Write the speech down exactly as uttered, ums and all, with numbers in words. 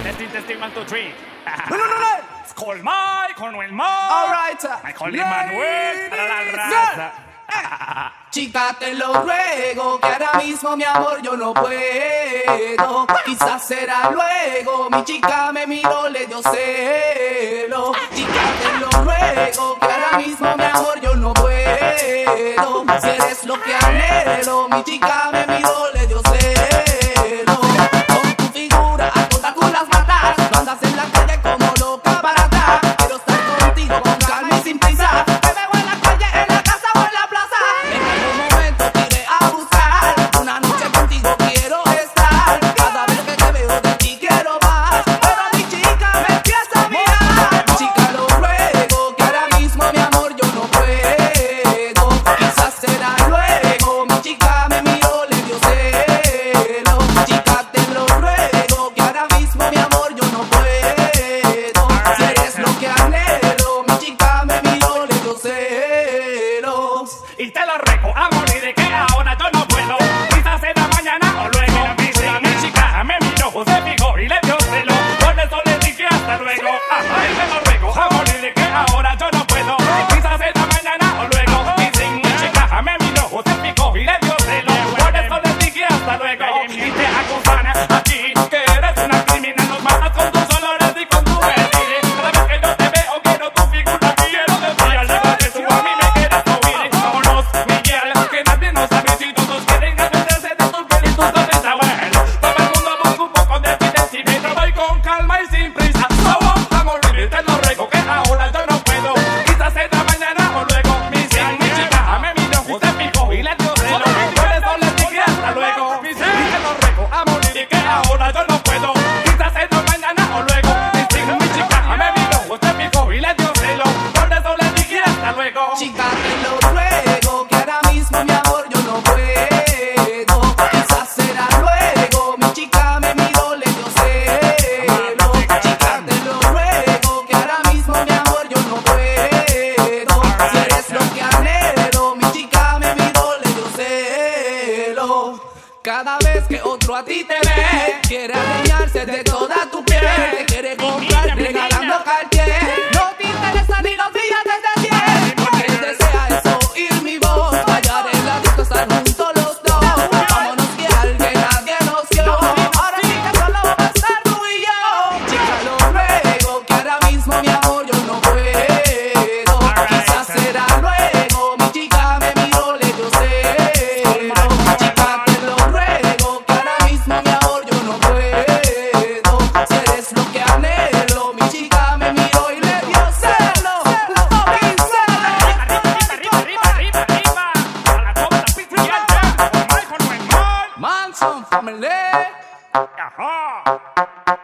Testing, testing, one, two, three. No, no, no, no. It's called Mike, con el Mike. All right. I call him Manuel, para la raza. Chica, te lo ruego, que ahora mismo, mi amor, yo no puedo. Quizás será luego, mi chica me miró, le dio celo. Chica, te lo ruego, que ahora mismo, mi amor, yo no puedo. Si eres lo que anhelo, mi chica me miró, le dio celo. Con tu figura, a todas tú las matas. No andas en la calle como loca para atrás. Quiero estar contigo con calma y sin prisa. Te veo en la calle, en la casa o en la plaza. En algún momento te iré a buscar. Una noche contigo quiero estar. Cada vez que te veo de ti quiero más. Pero mi chica me empieza a mirar. Chica, lo ruego, que ahora mismo, mi amor, yo no puedo. Quizás será luego, mi chica me miró, le dio celo. Chica, te lo ruego, que ahora mismo, mi amor, yo no puedo. Si eres lo que anhelo, mi chica me miró, le dio celos. Y te lo ruego a morir de que ahora yo no puedo. Quizás será mañana o luego. Mi chica me miró, se fijó y le dio celo. Por eso le dije hasta luego. Ajá, y te lo ruego a morir de que ahora yo no puedo. Quizás será mañana o luego. Mi chica me miró, se fijó y le dio celo. Por eso le dije hasta luego. Y te acusan aquí que eres una criminal. Nos matas con tus olores y con tu vestir. Cada vez que yo te veo quiero tu figura. Quiero decir, llega que tú a mí me quieres oír. Vámonos, Miguel, que nadie nos sabe si todos quieren aprenderse de tus pelitos de Samuel. Todo el mundo busca un poco de silencio y me voy con calma y sin prisa. No vamos a morir, te lo ruego que ahora yo no puedo. Quizás será mañana o luego. Mi chica me miró, se fijó y le dio celo. Por eso le dije hasta luego. Mi te lo ruego a morir que ahora yo no puedo. Quizás será mañana o luego. Mi chica me miró, se fijó y le dio celo. Por eso le dije hasta luego. Chica, te lo ruego, que ahora mismo, mi amor, yo no puedo. Quizás será luego, mi chica me miró, le dio celo. Chica, te lo ruego, que ahora mismo, mi amor, yo no puedo. Si eres lo que anhelo, mi chica me miró, le dio celo. Cada vez que otro a ti te ve, quiere adueñarse de toda tu piel. Te quiere comprar regalando Cartier. No te interesa ni los billetes de diez. Porque él desea es oír mi voz. Bailar en la disco, estar juntos los dos. Vámonos que alguien nadie nos dio. Ahora sí que solo vamos a estar tú y yo. Chica, lo ruego, que ahora mismo, mi amor, yo no puedo. Quizás será luego, mi chica me miró, le dio celo. Chica, te lo ruego, que ahora mismo, mi amor, yo no puedo. Si eres lo que anhelo, mi chica me miró y le dio celo. Fucking celo. Arriba, arriba, arriba, arriba. A la toma, la pizza y el jam. Con Mike, con el Mike. Manson family. Ajá.